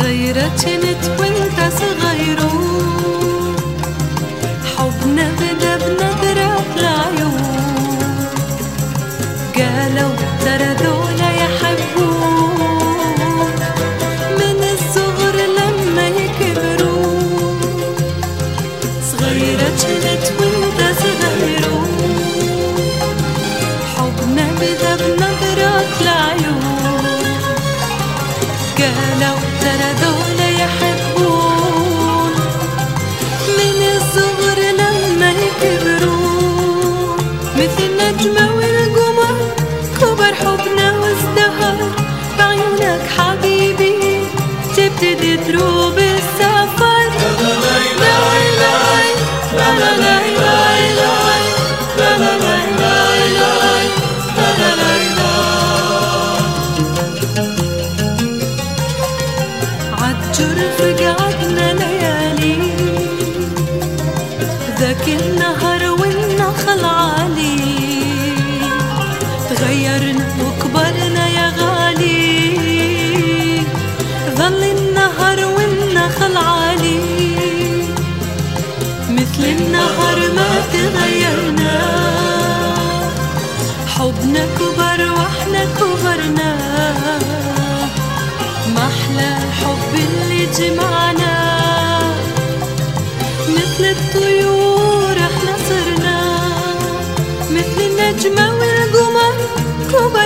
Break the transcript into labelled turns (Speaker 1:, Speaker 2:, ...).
Speaker 1: صغيرة كنت وانت صغيرون، حبنا بدا بنظرة العيون، قالوا ترى ذولا يحبون من الصغر لما يكبرون. صغيرة كنت وانت صغيرون، حبنا بدا بنظرة العيون، قالوا ترى ذولا يحبون من الصغر لما يكبرون. مثل النجمة والقمر كبر حبنا وازدهر، بعيونك حبيبي تبتدي دروب السفر. لا لا لا لا لا لا لا لا لا عالجرف قعدنا ليالي، ذاك النهر والنخل عالي، تغيرنا وكبرنا يا غالي، ظل النهر والنخل عالي، مثل النهر ما تغيرنا، حبنا كبر واحنا كبرنا، ما أحلى الحب اللي جمعنا، مثل الطيور احنا صرنا، مثل النجمة والقمر كبر